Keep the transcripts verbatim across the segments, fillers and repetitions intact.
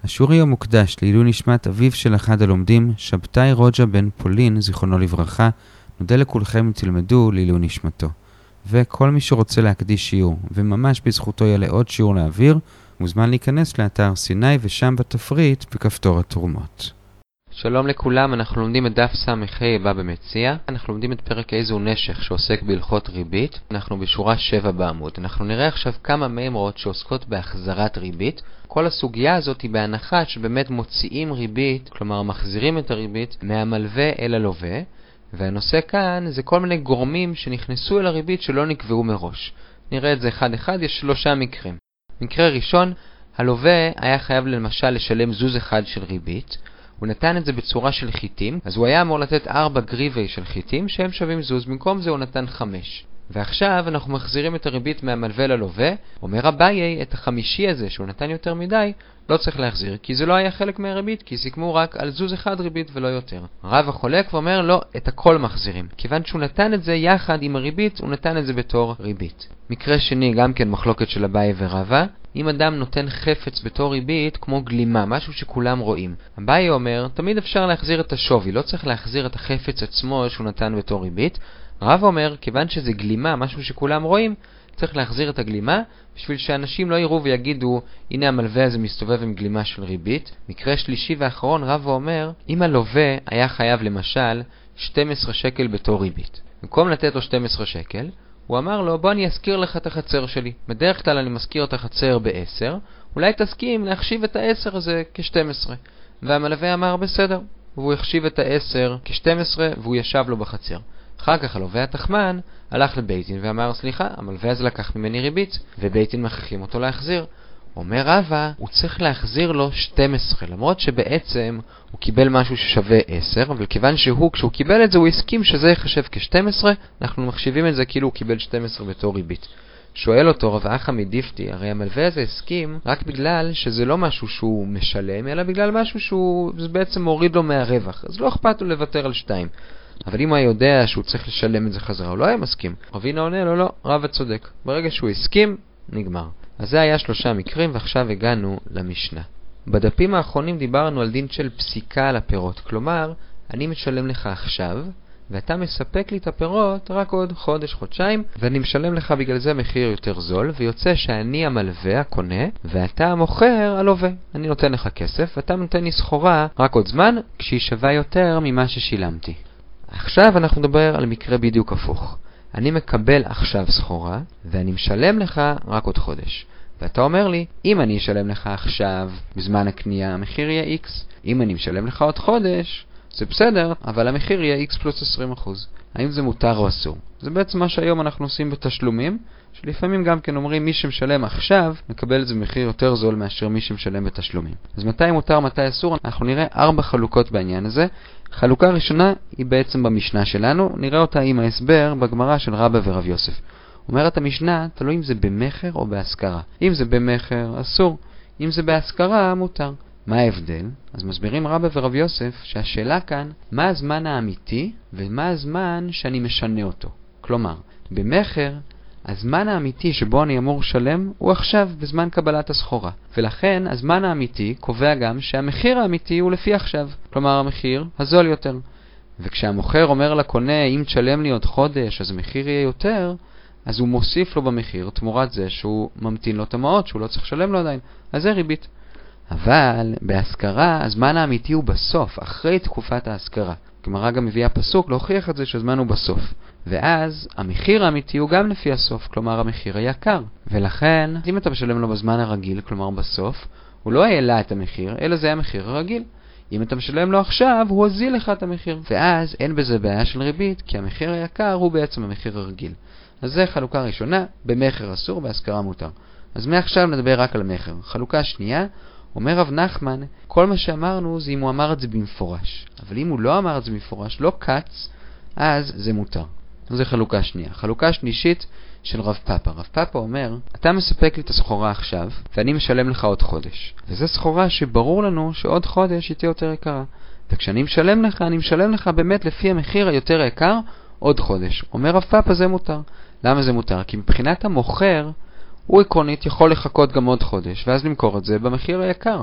השיעור היום מוקדש לעילוי נשמת אביו של אחד הלומדים, שבתאי רוג'ה בן פולין, זיכרונו לברכה. נודה לכולכם אם תלמדו לעילוי נשמתו. וכל מי שרוצה להקדיש שיעור, וממש בזכותו יעלה עוד שיעור לאוויר, מוזמן להיכנס לאתר סיני ושם בתפריט בכפתור התרומות. שלום לכולם, אנחנו לומדים את דף סמ"ה הבא במציע. אנחנו לומדים את פרק איזו נשך שעוסק בהלכות ריבית. אנחנו בשורה שבע בעמוד. אנחנו נראה עכשיו כמה מימרות שעוסקות בהחזרת ריבית. כל הסוגיה הזאת היא בהנחה שבאמת מוציאים ריבית, כלומר מחזירים את הריבית מהמלווה אל הלווה. והנושא כאן זה כל מיני גורמים שנכנסו אל הריבית שלא נקבעו מראש. נראה את זה אחד אחד, יש שלושה מקרים. מקרה ראשון, הלווה היה חייב למשל לשלם זוז אחד של ריבית. הוא נתן את זה בצורה של חיטים, אז הוא היה אמור לתת ארבע גריבי של חיטים שהם שווים זוז, במקום זה הוא נתן חמש. ועכשיו אנחנו מחזירים את הריבית מהמלווה ללווה. אומר אביי, את החמישי הזה שהוא נתן יותר מדי לא צריך להחזיר, כי זה לא היה חלק מהריבית, כי סיכמו רק על זוז אחד ריבית ולא יותר. רב החולק ואומר לא, את הכל מחזירים, כיוון שהוא נתן את זה יחד עם הריבית, הוא נתן את זה בתור ריבית. מקרה שני, גם כן מחלוקת של אביי ורבא. אם אדם נותן חפץ בתור ריבית כמו גלימה, משהו שכולם רואים, אביי אומר תמיד אפשר להחזיר את השווי, לא צריך להחזיר את החפץ עצמו שהוא נתן בתור ריבית. רב אומר, כיוון שזה גלימה, משהו שכולם רואים, צריך להחזיר את הגלימה, בשביל שאנשים לא יראו ויגידו, הנה המלווה הזה מסתובב עם גלימה של ריבית. מקרה שלישי ואחרון, רב אומר, אם הלווה היה חייב למשל שנים עשר שקל בתור ריבית, במקום לתת לו שנים עשר שקל, הוא אמר לו, בוא אני אזכיר לך את החצר שלי. בדרך כלל אני מזכיר את החצר ב-עשר, אולי תסכים להחשיב את ה-עשר הזה כ-שתים עשרה. והמלווה אמר, בסדר. והוא החשיב את ה-עשר כ-שתים עשרה, והוא ישב לו בחצר. אחר כך הלווה התחמן הלך לבית דין ואמר, סליחה, המלווה הזה לקח ממני ריבית, ובית דין מכריחים אותו להחזיר. אומר רבא, הוא צריך להחזיר לו שתים עשרה, למרות שבעצם הוא קיבל משהו ששווה עשר, אבל כיוון שהוא, כשהוא קיבל את זה, הוא הסכים שזה יחשב כ-שתים עשרה, אנחנו מחשיבים את זה כאילו הוא קיבל שתים עשרה בתור ריבית. שואל אותו רב אחא מדיפתי, הרי המלווה הזה הסכים רק בגלל שזה לא משהו שהוא משלם, אלא בגלל משהו שהוא בעצם מוריד לו מהרווח, אז לא אכפת לו לוותר על שתיים. אבל אם הוא יודע שהוא צריך לשלם את זה חזרה, הוא לא היה מסכים. רבינה עונה לו, לא, רבא צודק. ברגע שהוא הסכים, נגמר. אז זה היה שלושה מקרים, ועכשיו הגענו למשנה. בדפים האחרונים דיברנו על דין של פסיקה על הפירות. כלומר, אני משלם לך עכשיו, ואתה מספק לי את הפירות רק עוד חודש, חודשיים, ואני משלם לך בגלל זה מחיר יותר זול, ויוצא שאני המלווה, הקונה, ואתה המוכר, הלווה. אני נותן לך כסף, ואתה נותן לי סחורה רק עוד זמן, כשהיא שווה יותר ממה ששילמתי. עכשיו אנחנו נדבר על מקרה בדיוק הפוך. אני מקבל עכשיו סחורה, ואני משלם לך רק עוד חודש. ואתה אומר לי, אם אני אשלם לך עכשיו, בזמן הקנייה, המחיר יהיה X. אם אני משלם לך עוד חודש, זה בסדר, אבל המחיר יהיה X פלוס עשרים אחוז. האם זה מותר או אסור? זה בעצם מה שהיום אנחנו עושים בתשלומים, שלפעמים גם כן אומרים מי שמשלם עכשיו, מקבל את זה במחיר יותר זול מאשר מי שמשלם בתשלומים. אז מתי מותר, מתי אסור? אנחנו נראה ארבע חלוקות בעניין הזה. חלוקה ראשונה היא בעצם במשנה שלנו, נראה אותה עם ההסבר בגמרא של רבא ורב יוסף. אומרת המשנה, תלוי אם זה במחר או בהשכרה. אם זה במחר, אסור. אם זה בהשכרה, מותר. מה ההבדל? אז מסבירים רבא ורב יוסף שהשאלה כאן, מה הזמן האמיתי ומה הזמן שאני משנה אותו. כלומר, במחר, הזמן האמיתי שבו אני אמור שלם הוא עכשיו בזמן קבלת הסחורה. ולכן הזמן האמיתי קובע גם שהמחיר האמיתי הוא לפי עכשיו. כלומר המחיר הזול יותר. וכשהמוכר אומר לקונה אם תשלם לי עוד חודש אז המחיר יהיה יותר, אז הוא מוסיף לו במחיר תמורת זה שהוא ממתין לו את המעות שהוא לא צריך לשלם לו עדיין. אז זה ריבית. אבל בהשכרה הזמן האמיתי הוא בסוף, אחרי תקופת ההשכרה. גמרא גם מביאה פסוק להוכיח את זה שהזמן הוא בסוף. ואז המחיר האמיתי הוא גם לפי הסוף, כלומר המחיר היקר. ולכן, אם אתה משלם לו בזמן הרגיל, כלומר בסוף, הוא לא העלה את המחיר, אלא זה המחיר הרגיל. אם אתה משלם לו עכשיו, הוא הוזיל לך את המחיר. ואז אין בזה בעיה של ריבית, כי המחיר היקר הוא בעצם המחיר הרגיל. אז זה חלוקה ראשונה, במחר אסור, בהשכרה מותר. אז מעכשיו נדבר רק על מחר. חלוקה שנייה, אומר רב נחמן, כל מה שאמרנו זה אם הוא אמר את זה במפורש. אבל אם הוא לא אמר את זה במפורש, לא קץ, אז זה מותר. זו חלוקה שנייה. חלוקה שלישית של רב פאפה. רב פאפה אומר, אתה מספק לי את הסחורה עכשיו, ואני משלם לך עוד חודש. וזו סחורה שברור לנו שעוד חודש היא תהיה יותר יקרה. וכשאני משלם לך, אני משלם לך באמת לפי המחיר היותר יקר עוד חודש. אומר רב פאפה, זה מותר. למה זה מותר? כי מבחינת המוכר, הוא עקרונית יכול לחכות גם עוד חודש, ואז למכור את זה במחיר היקר.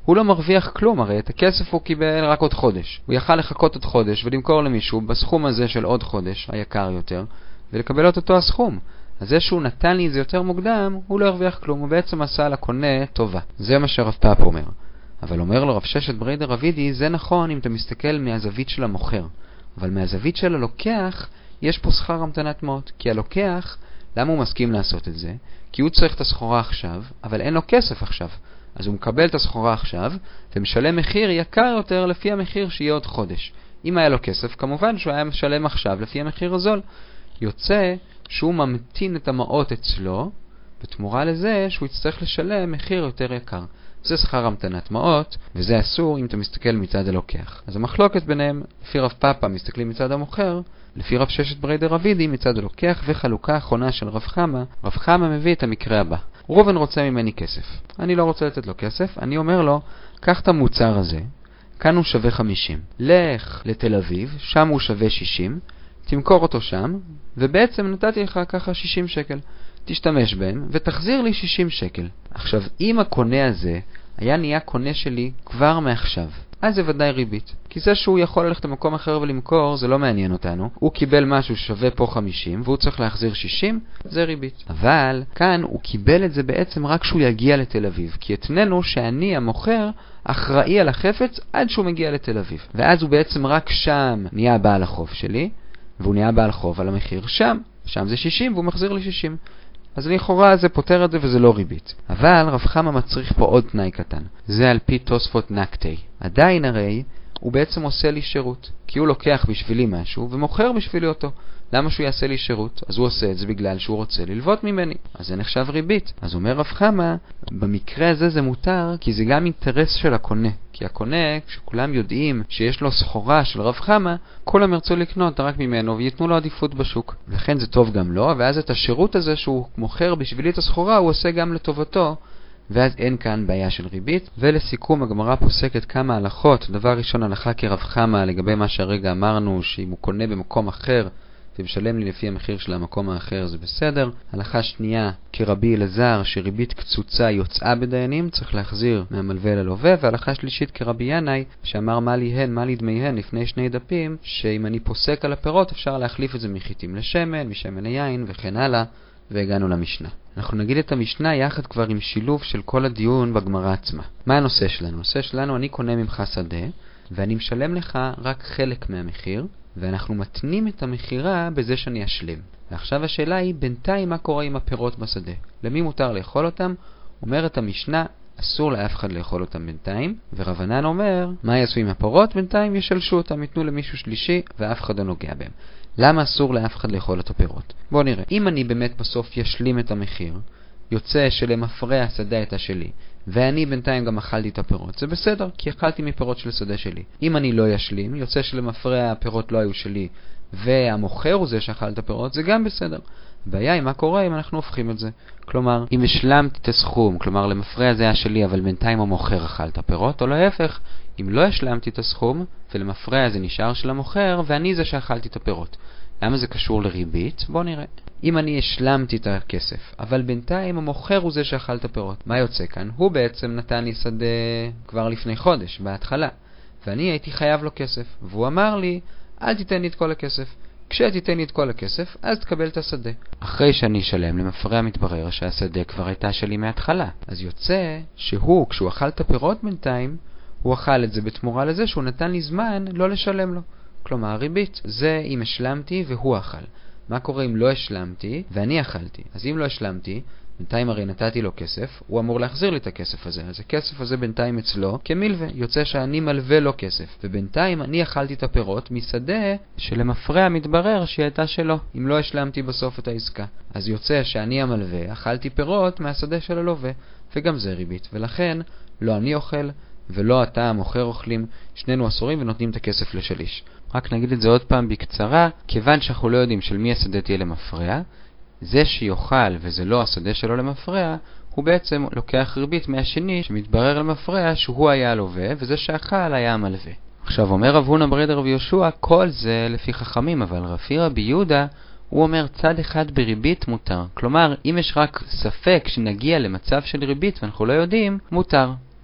הוא לא מרוויח כלום, הרי את הכסף הוא קיבל רק עוד חודש. הוא יכל לחכות עוד חודש ולמכור למישהו בסכום הזה של עוד חודש, היקר יותר, ולקבל את אותו הסכום. אז זה שהוא נתן לי את זה יותר מוקדם, הוא לא הרוויח כלום, הוא בעצם עשה לקונה טובה. זה מה שרב פאפ אומר. אבל אומר לו רב ששת בריידר רבידי, זה נכון אם אתה מסתכל מהזווית של המוכר. אבל מהזווית של הלוקח, יש פה שכר המתנת מעות. כי הלוקח, למה הוא מסכים לעשות את זה? כי הוא צריך את הסחורה עכשיו, אבל אין לו כסף עכשיו. אז הוא מקבל את הסחורה עכשיו, ומשלם מחיר יקר יותר לפי המחיר שיהיה עוד חודש. אם היה לו כסף, כמובן שהוא היה משלם עכשיו לפי המחיר הזול. יוצא שהוא ממתין את המעות אצלו, בתמורה לזה שהוא יצטרך לשלם מחיר יותר יקר. זה שכר המתנת מעות, וזה אסור אם אתה מסתכל מצד הלוקח. אז המחלוקת ביניהם, לפי רב פאפא מסתכלים מצד המוכר, לפי רב ששת בריידר רבידי מצד הלוקח, וחלוקה האחרונה של רב חמה. רב חמה מביא את המקרה הבא. ראובן רוצה ממני כסף. אני לא רוצה לתת לו כסף, אני אומר לו, קח את המוצר הזה, כאן הוא שווה חמישים. לך לתל אביב, שם הוא שווה שישים, תמכור אותו שם, ובעצם נתתי לך ככה שישים שקל. תשתמש בהם ותחזיר לי שישים שקל. עכשיו, אם הקונה הזה היה נהיה קונה שלי כבר מעכשיו, אז זה ודאי ריבית. כי זה שהוא יכול ללכת למקום אחר ולמכור, זה לא מעניין אותנו. הוא קיבל משהו שווה פה חמישים, והוא צריך להחזיר שישים, זה ריבית. אבל כאן הוא קיבל את זה בעצם רק שהוא יגיע לתל אביב. כי התננו שאני, המוכר, אחראי על החפץ עד שהוא מגיע לתל אביב. ואז הוא בעצם רק שם נהיה בעל החוב שלי, והוא נהיה בעל חוב על המחיר שם. שם זה שישים, והוא מחזיר לי שישים. אז לכאורה זה פותר את זה וזה לא ריבית. אבל רב חמה מצריך פה עוד תנאי קטן. זה על פי תוספות נקטי. עדיין הרי הוא בעצם עושה לי שירות. כי הוא לוקח בשבילי משהו ומוכר בשבילי אותו. למה שהוא יעשה לי שירות? אז הוא עושה את זה בגלל שהוא רוצה ללוות ממני. אז זה נחשב ריבית. אז אומר רב חמה, במקרה הזה זה מותר כי זה גם אינטרס של הקונה. כי הקונה, כשכולם יודעים שיש לו סחורה של רב חמה, כולם ירצו לקנות רק ממנו ויתנו לו עדיפות בשוק. לכן זה טוב גם לו, ואז את השירות הזה שהוא מוכר בשבילי את הסחורה, הוא עושה גם לטובתו. ואז אין כאן בעיה של ריבית. ולסיכום, הגמרא פוסקת כמה הלכות. דבר ראשון, הלכה כרב חמה לגבי מה שהרגע אמרנו, שאם הוא קונה במקום אחר ומשלם לי לפי המחיר של המקום האחר, זה בסדר. הלכה שנייה, כרבי אלעזר, שריבית קצוצה יוצאה בדיינים, צריך להחזיר מהמלווה ללווה. והלכה שלישית, כרבי ינאי, שאמר מה לי הן, מה לי דמיהן, לפני שני דפים, שאם אני פוסק על הפירות, אפשר להחליף את זה מחיטים לשמן, משמן ליין וכן הלאה. והגענו למשנה. אנחנו נגיד את המשנה יחד כבר עם שילוב של כל הדיון בגמרא עצמה. מה הנושא שלנו? הנושא שלנו, אני קונה ממך שדה, ואני משלם לך רק חלק מהמחיר, ואנחנו מתנים את המחירה בזה שאני אשלם. ועכשיו השאלה היא, בינתיים מה קורה עם הפירות בשדה? למי מותר לאכול אותם? אומרת המשנה, אסור לאף אחד לאכול אותם בינתיים, ורבנן אומר, מה יעשו עם הפירות? בינתיים ישלשו אותם, יתנו למישהו שלישי, ואף אחד לא נוגע בהם. למה אסור לאף אחד לאכול את הפירות? בואו נראה. אם אני באמת בסוף ישלים את המחיר, יוצא שלמפרע השדה הייתה שלי, ואני בינתיים גם אכלתי את הפירות, זה בסדר, כי אכלתי מפירות של השדה שלי. אם אני לא ישלים, יוצא שלמפרע הפירות לא היו שלי, והמוכר הוא זה שאכל את הפירות, זה גם בסדר. הבעיה היא מה קורה אם אנחנו הופכים את זה. כלומר, אם השלמתי את הסכום, כלומר למפרע זה היה שלי, אבל בינתיים המוכר אכל את הפירות, או להפך, אם לא השלמתי את הסכום, ולמפרע זה נשאר של המוכר, ואני זה שאכלתי את הפירות. למה זה קשור לריבית? בואו נראה. אם אני השלמתי את הכסף, אבל בינתיים המוכר הוא זה שאכל את הפירות, מה יוצא כאן? הוא בעצם נתן לי שדה כבר לפני חודש, בהתחלה, ואני הייתי חייב לו כסף, והוא אמר לי, אל תיתן לי את כל הכסף. כשתיתן לי את כל הכסף, אז תקבל את השדה. אחרי שאני אשלם, למפרע מתברר שהשדה כבר הייתה שלי מההתחלה. אז יוצא שהוא, כשהוא אכל את הפירות בינתיים, הוא אכל את זה בתמורה לזה שהוא נתן לי זמן לא לשלם לו. כלומר, הריבית. זה אם השלמתי והוא אכל. מה קורה אם לא השלמתי ואני אכלתי? אז אם לא השלמתי, בינתיים הרי נתתי לו כסף, הוא אמור להחזיר לי את הכסף הזה. אז הכסף הזה בינתיים אצלו כמלווה. יוצא שאני מלווה לו כסף. ובינתיים אני אכלתי את הפירות משדה שלמפרע מתברר שהיא הייתה שלו, אם לא השלמתי בסוף את העסקה. אז יוצא שאני המלווה, אכלתי פירות מהשדה של הלווה. וגם זה ריבית. ולכן לא אני אוכל ולא אתה המוכר אוכלים, שנינו אסורים ונותנים את הכסף לשליש. רק נגיד את זה עוד פעם בקצרה, כיוון שאנחנו לא יודעים של מי השדה תהיה למפרע, זה שיוכל וזה לא השדה שלו למפרע, הוא בעצם לוקח ריבית מהשני שמתברר למפרע שהוא היה הלווה, וזה שאכל היה המלווה. עכשיו אומר רב הונא ברד רב יהושע, כל זה לפי חכמים, אבל לפי רבי יהודה, הוא אומר צד אחד בריבית מותר. כלומר, אם יש רק ספק שנגיע למצב של ריבית ואנחנו לא יודעים, מותר.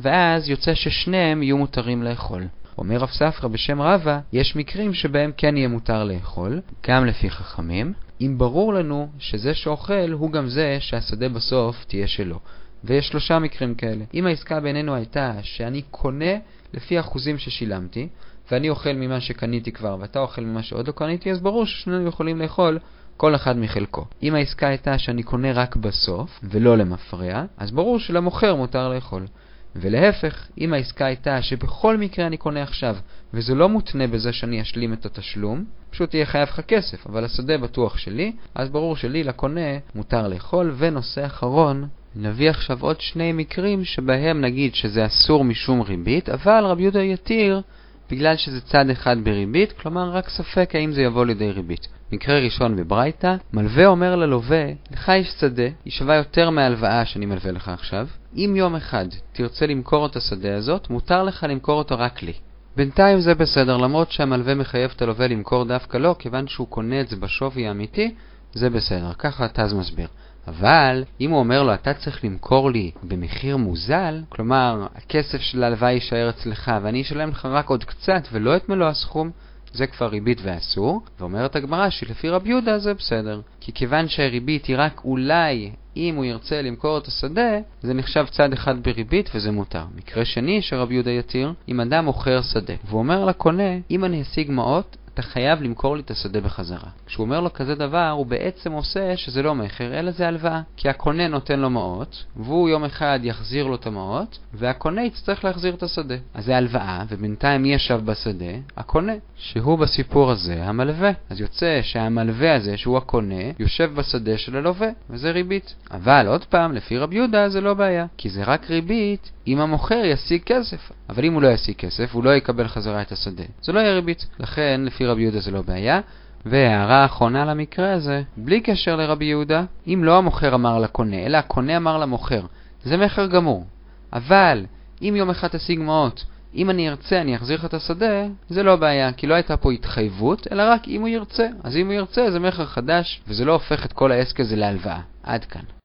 ואז יוצא ששניהם יהיו מותרים לאכול. אומר רב ספרא בשם רבא, יש מקרים שבהם כן יהיה מותר לאכול, גם לפי חכמים, אם ברור לנו שזה שאוכל הוא גם זה שהשדה בסוף תהיה שלו. ויש שלושה מקרים כאלה. אם העסקה בינינו הייתה שאני קונה לפי אחוזים ששילמתי, ואני אוכל ממה שקניתי כבר, ואתה אוכל ממה שעוד לא קניתי, אז ברור ששנינו יכולים לאכול כל אחד מחלקו. אם העסקה הייתה שאני קונה רק בסוף, ולא למפרע, אז ברור שלמוכר מותר לאכול. ולהפך, אם העסקה הייתה שבכל מקרה אני קונה עכשיו, וזה לא מותנה בזה שאני אשלים את התשלום, פשוט תהיה חייב לך כסף, אבל השדה בטוח שלי, אז ברור שלי לקונה מותר לאכול. ונושא אחרון, נביא עכשיו עוד שני מקרים שבהם נגיד שזה אסור משום ריבית, אבל רבי יהודה יתיר בגלל שזה צד אחד בריבית, כלומר רק ספק האם זה יבוא לידי ריבית. מקרה ראשון בברייתא, מלווה אומר ללווה, לך יש שדה, היא שווה יותר מהלוואה שאני מלווה לך עכשיו. אם יום אחד תרצה למכור את השדה הזאת, מותר לך למכור אותו רק לי. בינתיים זה בסדר, למרות שהמלווה מחייב את הלווה למכור דווקא לא, כיוון שהוא קונה את זה בשווי האמיתי, זה בסדר. ככה התז מסביר. אבל אם הוא אומר לו, אתה צריך למכור לי במחיר מוזל, כלומר, הכסף של ההלוואה יישאר אצלך, ואני אשלם לך רק עוד קצת ולא את מלוא הסכום, זה כבר ריבית ואסור. ואומרת הגמרא שלפי רבי יהודה זה בסדר. כי כיוון שהריבית היא רק אולי אם הוא ירצה למכור את השדה, זה נחשב צד אחד בריבית וזה מותר. מקרה שני שרבי יהודה יתיר, אם אדם מוכר שדה, והוא אומר לקונה, אם אני אשיג מעות, אתה חייב למכור לי את השדה בחזרה. כשהוא אומר לו כזה דבר, הוא בעצם עושה שזה לא מחר, אלא זה הלוואה. כי הקונה נותן לו מעות, והוא יום אחד יחזיר לו את המעות, והקונה יצטרך להחזיר את השדה. אז זה הלוואה, ובינתיים מי ישב בשדה? הקונה. שהוא בסיפור הזה המלווה. אז יוצא שהמלווה הזה, שהוא הקונה, יושב בשדה של הלווה, וזה ריבית. אבל עוד פעם, לפי רבי יהודה זה לא בעיה, כי זה רק ריבית אם המוכר ישיג כסף. אבל אם הוא לא ישיג כסף, הוא לא יקבל חזרה את השדה. זה לא יהיה ריבית. לכן, לפי רבי יהודה זה לא בעיה. והערה האחרונה למקרה הזה, בלי קשר לרבי יהודה, אם לא המוכר אמר לקונה, אלא הקונה אמר למוכר, זה מחר גמור. אבל, אם יום אחד תשיג מעות, אם אני ארצה אני אחזיר לך את השדה, זה לא בעיה, כי לא הייתה פה התחייבות, אלא רק אם הוא ירצה. אז אם הוא ירצה זה מחר חדש, וזה לא הופך את כל העסק הזה להלוואה. עד כאן.